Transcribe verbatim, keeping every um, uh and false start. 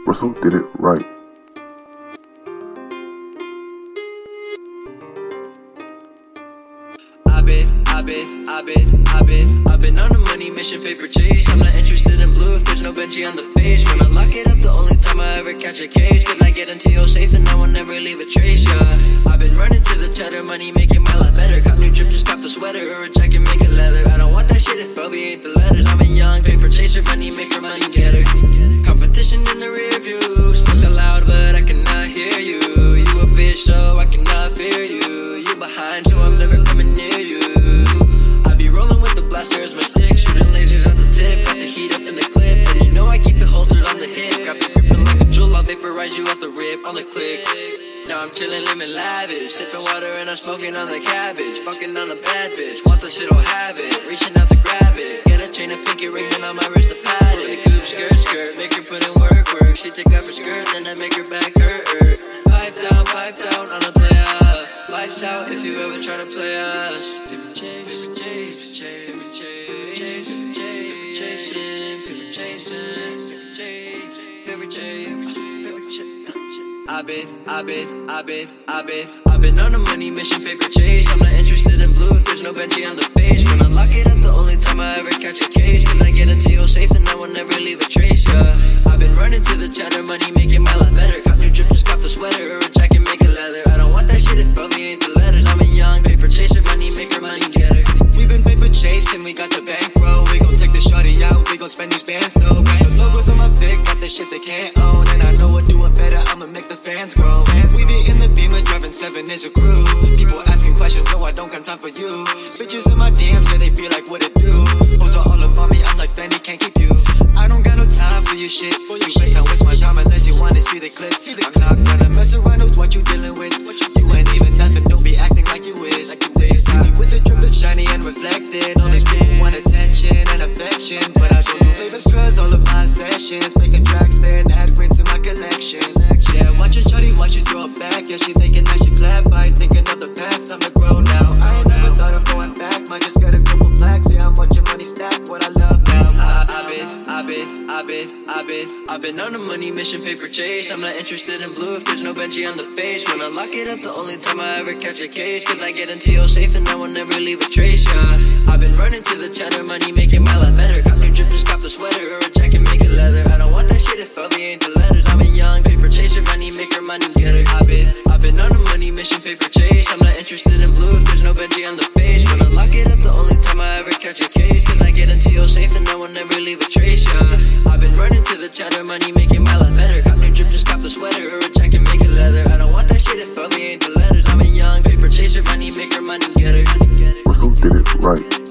Russell did it right. I've been, I've been, I've been, I've been, I've been on a money mission, paper chase. I'm not interested in blue if there's no Benji on the face. When I lock it up, the only time I ever catch a case. Cause I get into your safe and I will never leave a trace, yeah. I've been running to the cheddar, money making my life better. Cop new drip, just cop the sweater or a jacket, make it leather. I don't want that shit if Bobby ain't the letters. I'm a young paper chaser, money maker, money getter. Competition in the rear view, spoke aloud but I cannot hear you. You a bitch so I cannot fear you. You behind so I'm never coming near you. I be rolling with the blasters, my stick, shooting lasers at the tip. Got the heat up in the clip, and you know I keep it holstered on the hip. Got me gripping like a jewel, I'll vaporize you off the rip on the click. Now I'm chillin', living lavish, sipping water and I'm smoking on the cabbage. Fucking on a bad bitch, want the shit, I'll have it. Reaching out to grab it, get a chain of pinky ring and on my wrist a pad it. The coupe, skirt, skirt, make her put in work, work. She take off her skirt, then I make her back hurt, hurt. Pipe down, pipe down on the player. Lights out if you ever try to play us. Paper chase, chase, chase, paper chase, chase, chase, chasing, paper chasing, paper chase, paper chase, paper chase. I've been, I've been, I've been, I've been, I've been on a money mission, paper chase. I'm not interested in blue if there's no Benji on the face. When I lock it up, the only time I ever catch a case. Cause I get into your safe and I will never leave a trace, yeah. I've been running to the cheddar, money making my life better. Cop new drip, just cop the sweater or a jacket, make it leather. I don't want that shit if Bobby ain't the letters. I'm a young paper chaser, money maker, money getter. We been paper chasing, we got the bankroll. We gon' take the shorty out, we gon' spend these bands though. Got the logos on my fit, got the shit they can't own. And I know we're doing better, I'ma make the fans grow. We be in the Beamer, driving seven is a crew. People asking questions, no I don't got time for you. Bitches in my D Ms, yeah they be like what it do. Hoes are all about me, I'm like Fendi, can't keep you. I don't got no time for your shit. You waste, don't waste my time unless you wanna see the clip. I'm not gonna mess around with what you dealing with. You ain't even nothing, don't be acting like you is. They see me with the drip that's shiny and reflected. All these people want attention and affection, but I don't do favors cause all of my sessions making tracks then add green to my collection. Yeah, watch your shorty, watch you throw it back. Yeah, she making that she clap by thinking of the past. I'm to grow now. I ain't never thought of going back. Might just get a couple plaques. Yeah, I'm watching money stack. What I love now. I, I've been, I've been, I've been, I've been, I've been on a money mission, paper chase. I'm not interested in blue if there's no Benji on the face. When I lock it up, the only time I ever catch a case. Cause I get into your safe and I will never leave a trace, yeah. I've been running to the cheddar, money making my life better. Cop new drip, just cop the sweater or a jacket, make it leather. I don't want that shit if Bobby ain't the letters. I'm a young paper chaser, money maker, money getter. I've been, I've been on a money mission, paper chase. I'm not interested in blue if there's no Benji on the face. When I lock it up, the only time I ever catch a case. Cause I get into your safe and I will never leave a trace, yeah. I've been running to the cheddar, money making my life better. Cop new drip, just cop the sweater or a jacket, make it leather. I don't want that shit if Bobby ain't the letters. I'm a young paper chaser, money maker, money getter. Russell did it right.